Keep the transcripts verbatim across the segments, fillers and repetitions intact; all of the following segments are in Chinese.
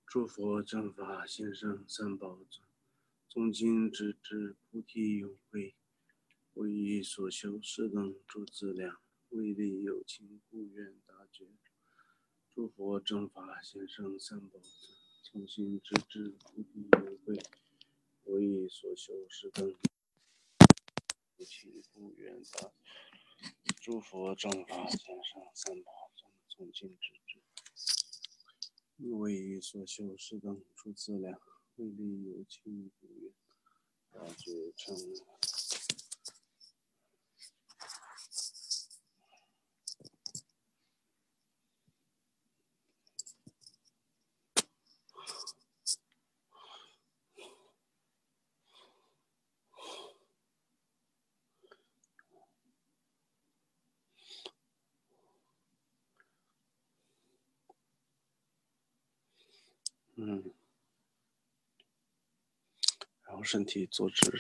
诸佛正法现圣三宝尊，诵经直至菩提永会，为以所修是等诸资粮，为利有情故愿大觉。诸佛正法现圣三宝尊，诵经直至菩提永会，为以所修是等有情故愿大觉。诸佛正法现圣三宝尊，诵经直至为以所修是等诸资粮，为利有情故愿大觉成。嗯，然后身体坐直，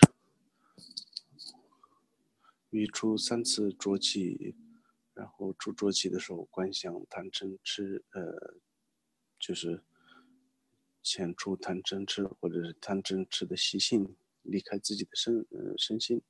语出三次浊气，然后出浊气的时候观想贪嗔痴，呃，就是遣出贪嗔痴或者是贪嗔痴的习性离开自己的身呃身心。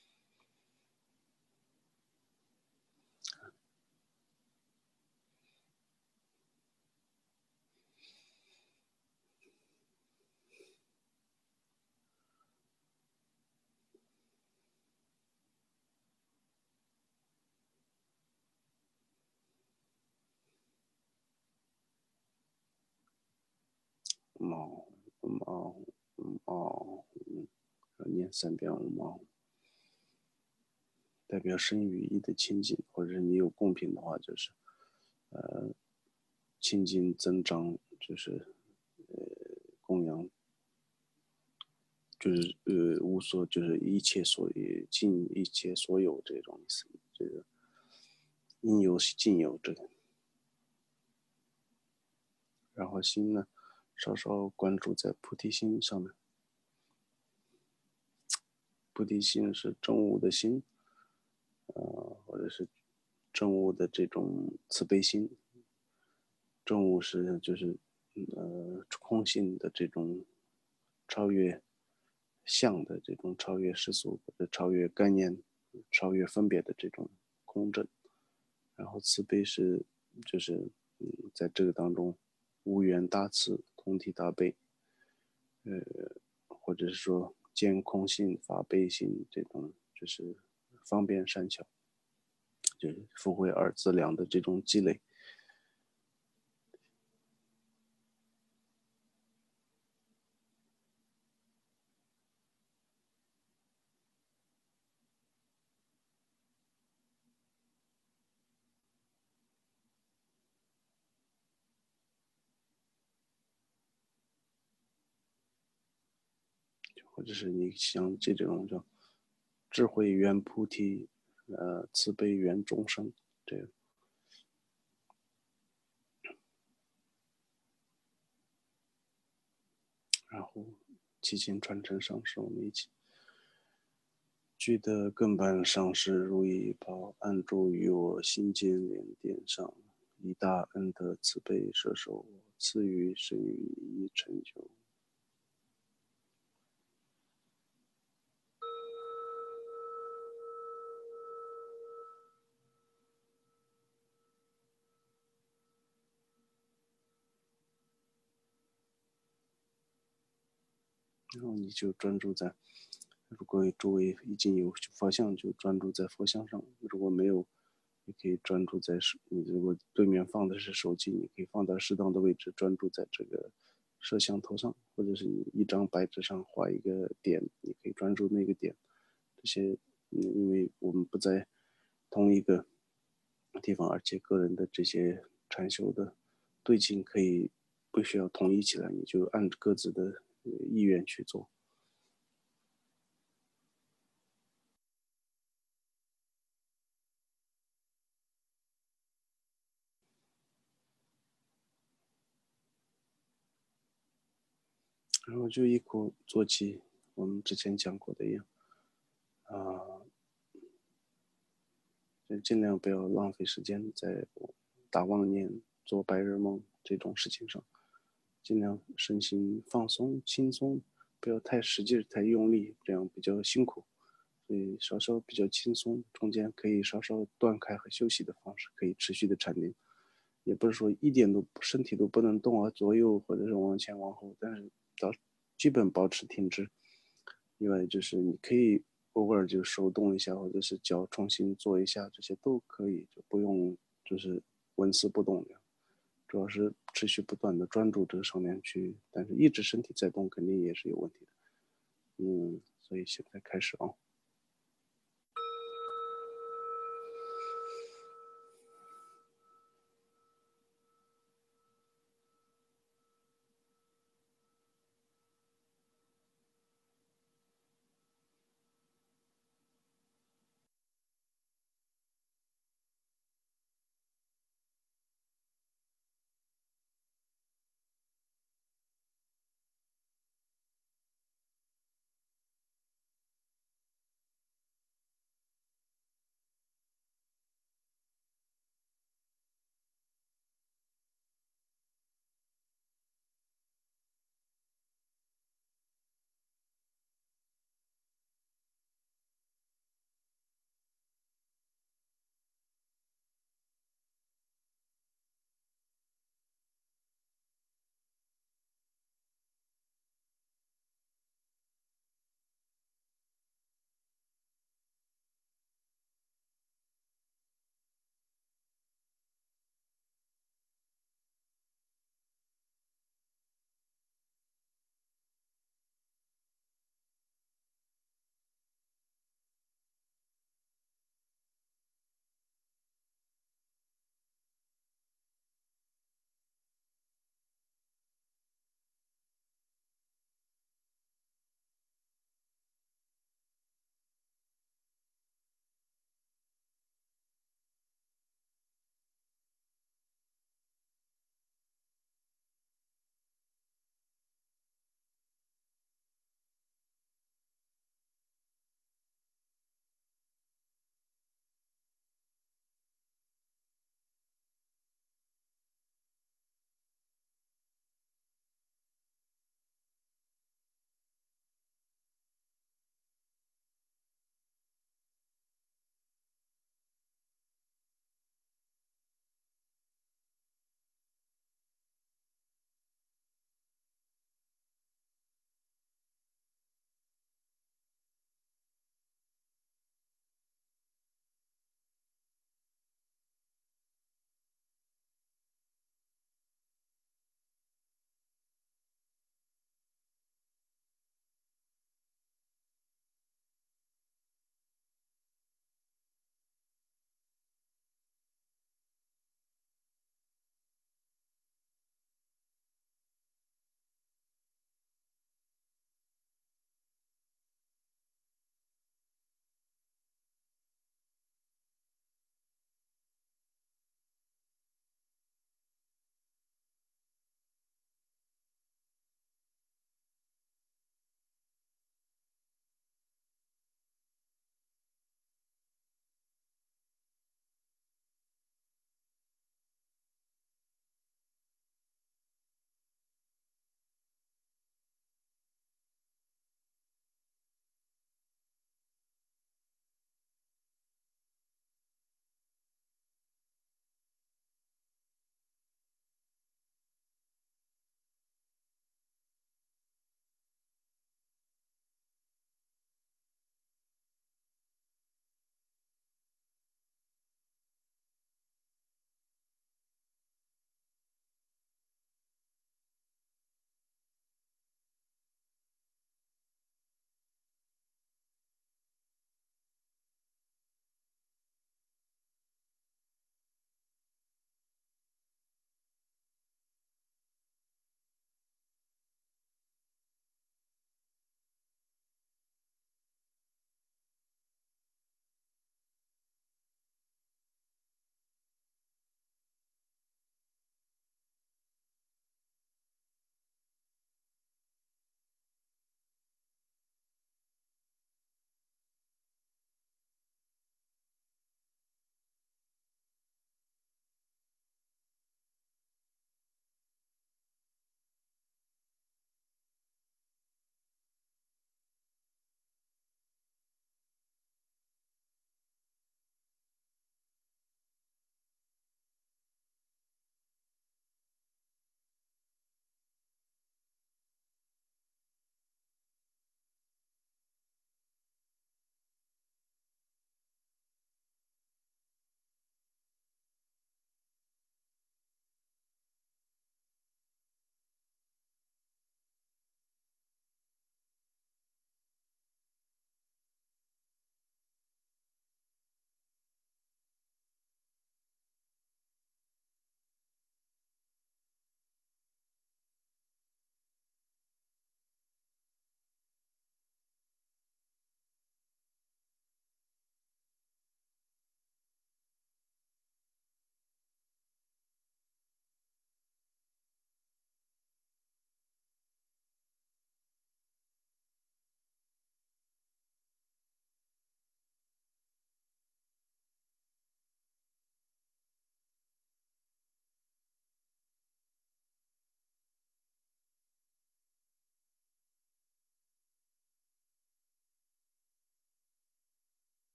毛毛毛，嗯，念三遍毛，代表身语意的亲近，或者是你有贡品的话，就是呃亲近增长，就是呃供养，就是呃无所，就是一切所有尽一切所有这种意思，这个应有尽有这个。然后心呢，稍稍关注在菩提心上面。菩提心是正悟的心，呃，或者是正悟的这种慈悲心。正悟是就是呃空性的这种超越相的这种超越世俗或者超越概念、超越分别的这种空正。然后慈悲是就是嗯在这个当中无缘大慈，同体大悲，呃，或者是说见空性法悲心这种，就是方便善巧，就是福慧二资粮的这种积累。或者是你像这种叫智慧圆菩提，呃，慈悲圆众生，这个。然后七情传承上师，我们一起。具的根本上师如意宝，安住于我心间莲殿上，以大恩德慈悲摄受我，赐予身语意成就。然后你就专注在，如果周围已经有佛像，就专注在佛像上；如果没有，你可以专注在手。你如果对面放的是手机，你可以放到适当的位置，专注在这个摄像头上，或者是你一张白纸上画一个点，你可以专注那个点。这些，嗯，因为我们不在同一个地方，而且个人的这些禅修的对境可以不需要统一起来，你就按各自的意愿去做。然后就一鼓作气，我们之前讲过的一样，啊，就尽量不要浪费时间在打妄念、做白日梦这种事情上， 尽量身心放松、轻松，不要太使劲、太用力，这样比较辛苦。所以稍稍比较轻松，中间可以稍稍断开和休息的方式，可以持续的禅定。也不是说一点都身体都不能动啊，左右或者是往前往后，但是到基本保持停滞。另外就是你可以偶尔就手动一下，或者是脚重新做一下，这些都可以，就不用就是纹丝不动这样。主要是持续不断的专注这个上面去，但是一直身体在动肯定也是有问题的。嗯，所以现在开始啊。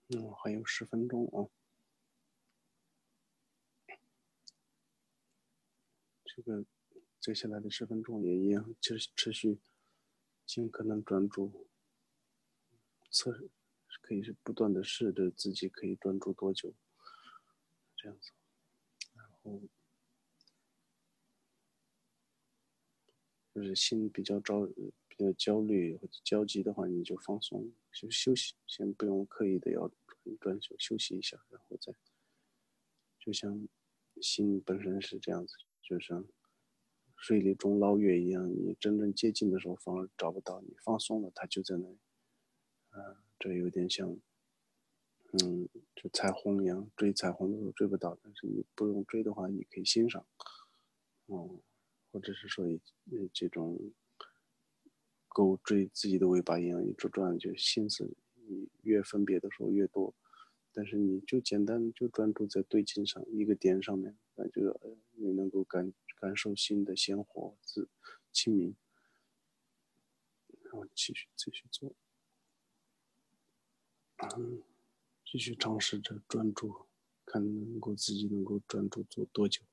嗯，还有十分钟啊。这个接下来的十分钟也一样，持持续尽可能专注，测可以是不断的试着自己可以专注多久，这样子。然后就是心比较着比较焦虑或者焦急的话，你就放松，就休息，先不用刻意的要专专休休息一下，然后再就像心本身是这样子，就像水里中捞月一样，你真正接近的时候反而找不到，你放松了，它就在那里。啊，这有点像，嗯，就彩虹一样，追彩虹的时候追不到，但是你不用追的话，你可以欣赏，哦，或者是说，呃，这种狗追自己的尾巴一样，一直转，就心思你越分别的时候越多，但是你就简单就专注在对劲上一个点上面，那就呃你能够感感受心的鲜活、自清明，然后继续继续做，嗯，继续尝试着专注，看能够自己能够专注做多久。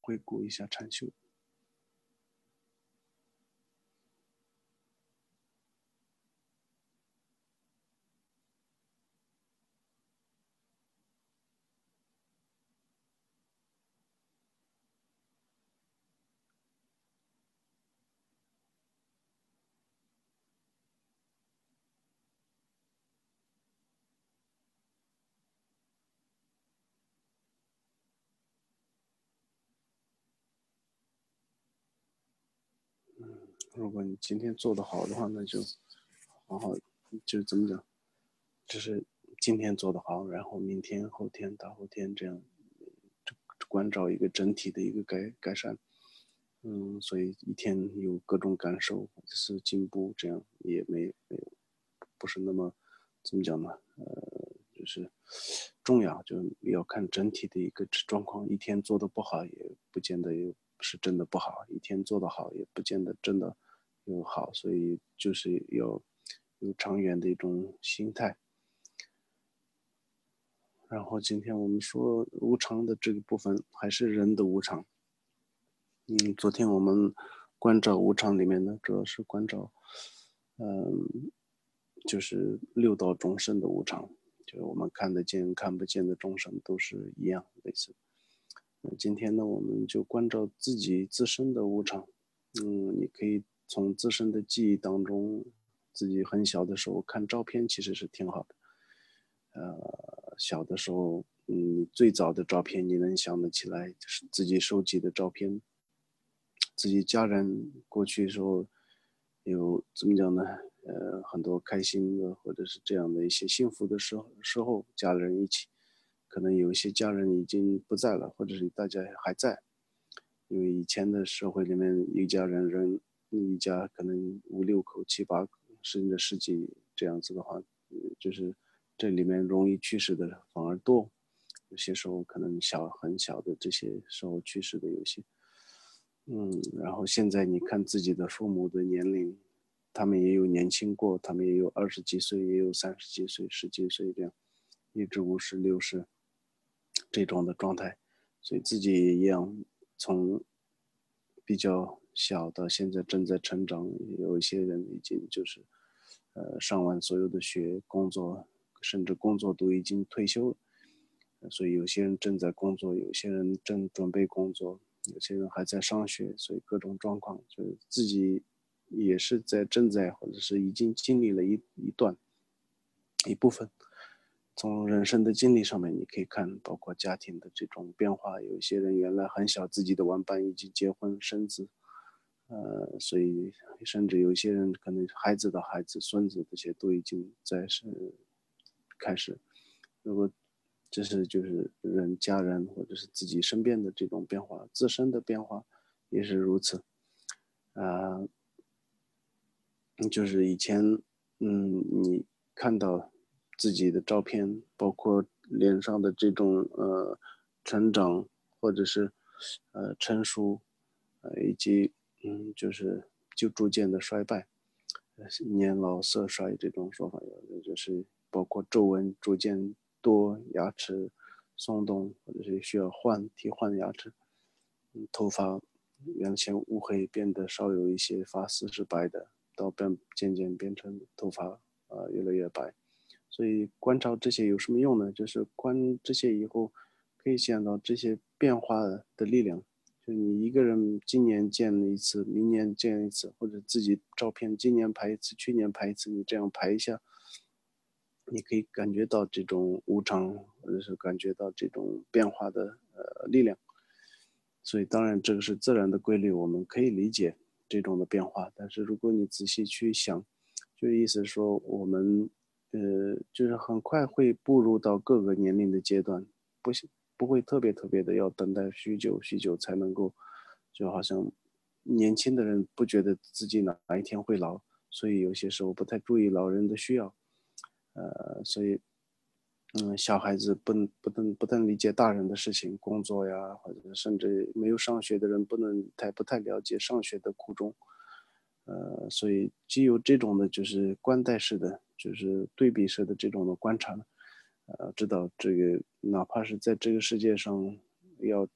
回顾一下禅修。如果你今天做得好的话，那就好好，就怎么讲，就是今天做得好，然后明天、后天、大后天这样，关照一个整体的一个改改善。嗯，所以一天有各种感受或者是进步，这样也没没有不是那么怎么讲呢？呃，就是重要，就要看整体的一个状况。一天做的不好，也不见得有是真的不好；一天做的好，也不见得真的有好。所以就是有有长远的一种心态。然后今天我们说无常的这个部分，还是人的无常。嗯，昨天我们关照无常里面呢，主要是关照，嗯，就是六道众生的无常，就是我们看得见、看不见的众生都是一样类似。那今天呢，我们就关照自己自身的无常。嗯，你可以从自身的记忆当中，自己很小的时候看照片，其实是挺好的。呃，小的时候，嗯，最早的照片你能想得起来，就是自己收集的照片。自己家人过去时候有怎么讲呢？呃，很多开心的或者是这样的一些幸福的时候，时候家人一起，可能有一些家人已经不在了，或者是大家还在，因为以前的社会里面一家人人一家可能五六口七八口甚至十几这样子的话，就是这里面容易去世的反而多，有些时候可能小很小的这些时候去世的有些。嗯，然后现在你看自己的父母的年龄，他们也有年轻过，他们也有二十几岁，也有三十几岁、十几岁这样，一直五十、六十这种的状态，所以自己也一样，从比较小到现在正在成长，有一些人已经就是呃上完所有的学，工作，甚至工作都已经退休了，所以有些人正在工作，有些人正准备工作。有些人还在上学，所以各种状况，就是自己也是在正在或者是已经经历了一一段一部分。从人生的经历上面，你可以看，包括家庭的这种变化。有一些人原来很小，自己的玩伴已经结婚生子，呃，所以甚至有一些人可能孩子的孩子、孙子这些都已经在是开始。如果这是就是人家人或者是自己身边的这种变化，自身的变化也是如此。啊、呃，就是以前，嗯，你看到自己的照片，包括脸上的这种呃成长，或者是呃成熟，呃以及嗯就是就逐渐的衰败，年老色衰这种说法，有的就是包括皱纹逐渐多，牙齿松动，或者是需要换替换牙齿，嗯，头发原先乌黑变得稍有一些发丝是白的，到变渐渐变成头发啊、呃、越来越白。所以观察这些有什么用呢？就是观这些以后，可以想到这些变化的力量。就你一个人今年见了一次，明年见一次，或者自己照片今年拍一次，去年拍一次，你这样拍一下，你可以感觉到这种无常，或者是感觉到这种变化的呃力量。所以当然这个是自然的规律，我们可以理解这种的变化。但是如果你仔细去想，就意思说我们呃就是很快会步入到各个年龄的阶段，不不会特别特别的要等待许久许久才能够，就好像年轻的人不觉得自己哪一天会老，所以有些时候不太注意老人的需要，呃，所以嗯，小孩子不能不能不能理解大人的事情，工作呀，或者甚至没有上学的人不能太不太了解上学的苦衷，呃，所以既有这种的，就是观待式的，就是对比式的这种的观察，呃，知道这个哪怕是在这个世界上要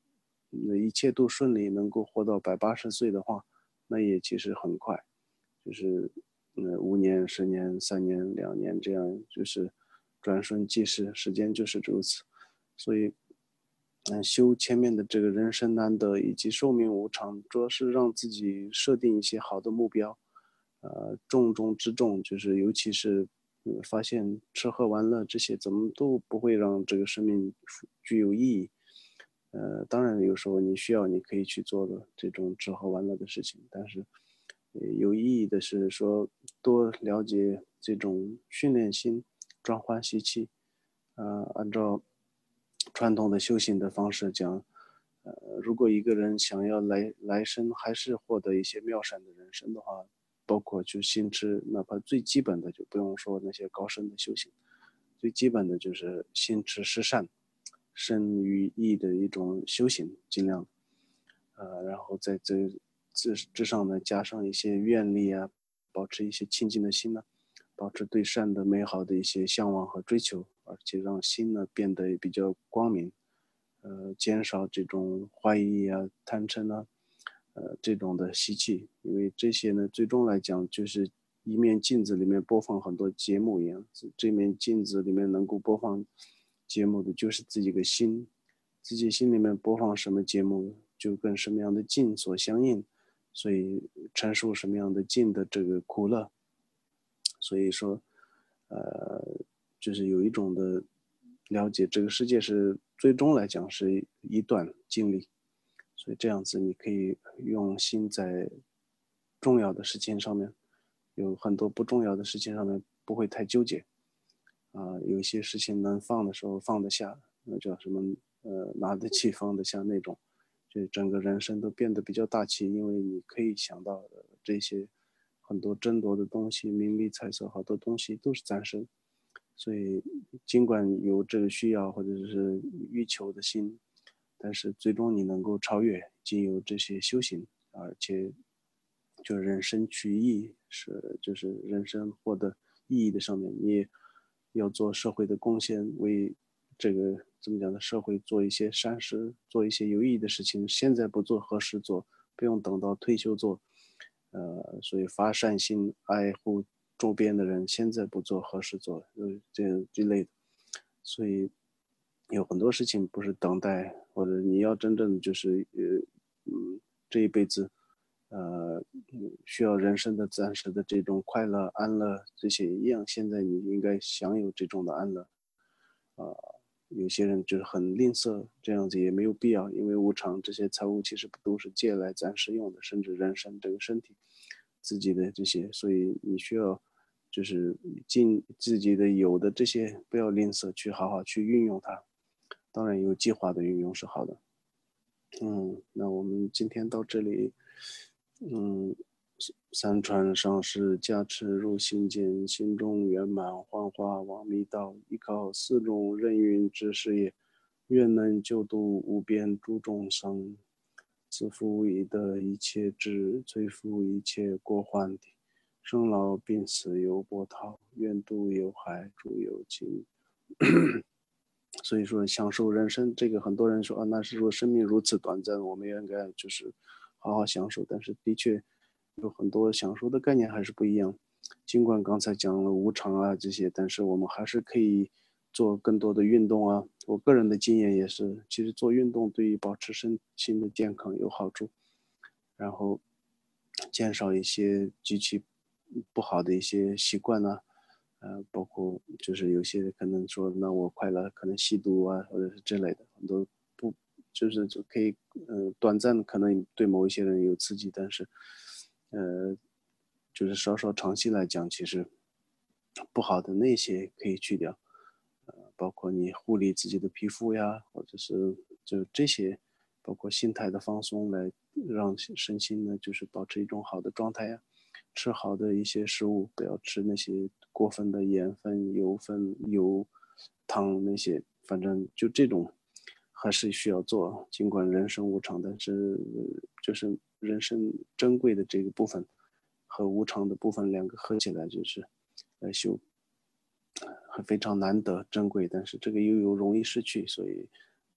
那一切都顺利，能够活到百八十岁的话，那也其实很快，就是呃五年、十年、三年、两年这样，就是转瞬即逝，时间就是如此。所以，嗯，修前面的这个人生难得以及寿命无常，主要是让自己设定一些好的目标，呃，重中之重就是尤其是。呃发现吃喝玩乐这些怎么都不会让这个生命具有意义。呃，当然有时候你需要，你可以去做的这种吃喝玩乐的事情，但是，呃有意义的是说多了解这种训练心、转换习气，呃，按照传统的修行的方式讲，呃，如果一个人想要来来生还是获得一些妙善的人生的话，包括就心持，哪怕最基本的就不用说那些高深的修行，最基本的就是心持十善，身与意的一种修行，尽量，呃，然后在这之之上呢加上一些愿力啊，保持一些清净的心呢，保持对善的美好的一些向往和追求，而且让心呢变得比较光明，呃，减少这种怀疑啊、贪嗔啊，呃，这种的习气，因为这些呢，最终来讲就是一面镜子里面播放很多节目一样，这面镜子里面能够播放节目的就是自己的心，自己心里面播放什么节目，就跟什么样的境所相应，所以阐述什么样的境的这个苦乐，所以说，呃，就是有一种的了解，这个世界是最终来讲是一段经历，所以这样子你可以用心在重要的事情上面，有很多不重要的事情上面不会太纠结，啊、有一些事情能放的时候放得下，那叫什么？呃，拿得起放得下那种，就整个人生都变得比较大气，因为你可以想到的这些很多争夺的东西，名利财色，好多东西都是暂时，所以尽管有这个需要或者是欲求的心，但是最终你能够超越，经由这些修行，而且就人生取义，是就是人生获得意义的上面，你也要做社会的贡献，为这个怎么讲呢？社会做一些善事，做一些有意义的事情。现在不做，何时做？不用等到退休做。呃，所以发善心，爱护周边的人，现在不做，何时做？呃，这这类的。所以有很多事情不是等待，或者你要真正的就是呃嗯这一辈子，呃需要人生的暂时的这种快乐安乐这些一样，现在你应该享有这种的安乐。呃，有些人就是很吝啬，这样子也没有必要，因为无常这些财物其实不都是借来暂时用的，甚至人生这个身体自己的这些，所以你需要就是尽自己的有的这些，不要吝啬，去好好去运用它。当然有计划的运用是好的。嗯，那我们今天到这里，嗯，三传上师加持入心间，心中圆满幻化往密道，依靠四种任运之事业，愿能救度无边诸众生，自负以得一切智，摧伏一切过患体，生老病死犹波涛，愿度有海诸有情。所以说，享受人生，这个很多人说啊，那是说生命如此短暂，我们应该就是好好享受。但是的确有很多享受的概念还是不一样。尽管刚才讲了无常啊这些，但是我们还是可以做更多的运动啊。我个人的经验也是，其实做运动对于保持身心的健康有好处，然后减少一些极其不好的一些习惯呢、呃，包括就是有些人可能说，那我快乐，可能吸毒啊，或者是之类的，很多不就是就可以，呃，短暂可能对某一些人有刺激，但是，呃，就是稍稍长期来讲，其实不好的那些可以去掉，呃，包括你护理自己的皮肤呀，或者是就这些，包括心态的放松，来让身心呢就是保持一种好的状态呀。吃好的一些食物，不要吃那些过分的盐分、油分、油、糖那些，反正就这种还是需要做。尽管人生无常，但是就是人生珍贵的这个部分和无常的部分两个合起来就是来修，很非常难得珍贵，但是这个又有容易失去，所以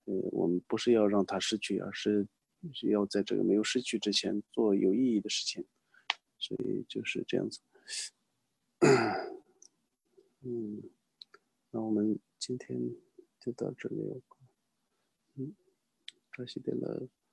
呃，我们不是要让它失去，而是要在这个没有失去之前做有意义的事情，所以就是这样子。嗯，那我们今天就到这里。嗯，开始点了。